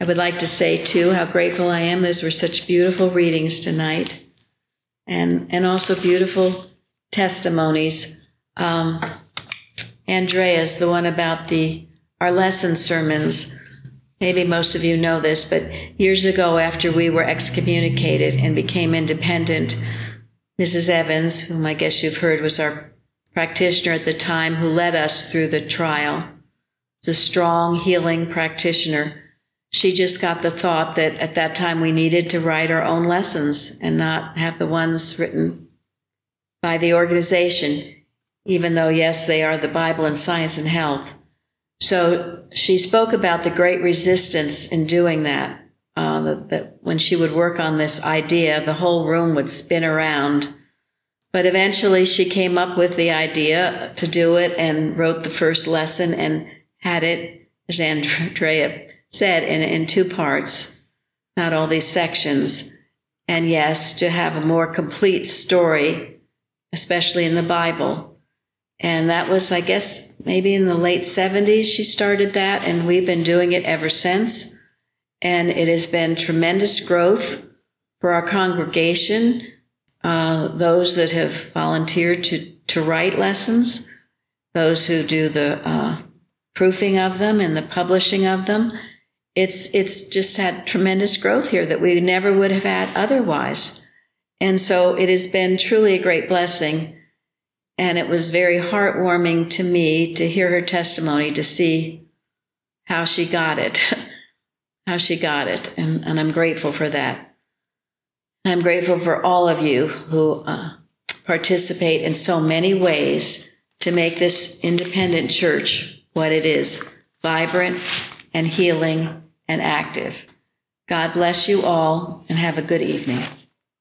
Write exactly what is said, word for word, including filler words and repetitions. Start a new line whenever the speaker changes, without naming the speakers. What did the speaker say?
I would like to say, too, how grateful I am. Those were such beautiful readings tonight, and, and also beautiful testimonies. Um, Andrea's, the one about the our lesson sermons. Maybe most of you know this, but years ago, after we were excommunicated and became independent, Missus Evans, whom I guess you've heard was our practitioner at the time, who led us through the trial, was a strong, healing practitioner. She just got the thought that at that time we needed to write our own lessons and not have the ones written by the organization, even though, yes, they are the Bible and Science and Health. So she spoke about the great resistance in doing that, uh, that, that when she would work on this idea, the whole room would spin around. But eventually she came up with the idea to do it and wrote the first lesson and had it, as Andrea said, in, in two parts, not all these sections. And yes, to have a more complete story, especially in the Bible. And that was, I guess, maybe in the late seventies she started that, and we've been doing it ever since. And it has been tremendous growth for our congregation, uh, those that have volunteered to, to write lessons, those who do the uh, proofing of them and the publishing of them. It's, it's just had tremendous growth here that we never would have had otherwise. And so it has been truly a great blessing. And it was very heartwarming to me to hear her testimony, to see how she got it, how she got it. And, and I'm grateful for that. I'm grateful for all of you who uh, participate in so many ways to make this independent church what it is, vibrant and healing and active. God bless you all and have a good evening.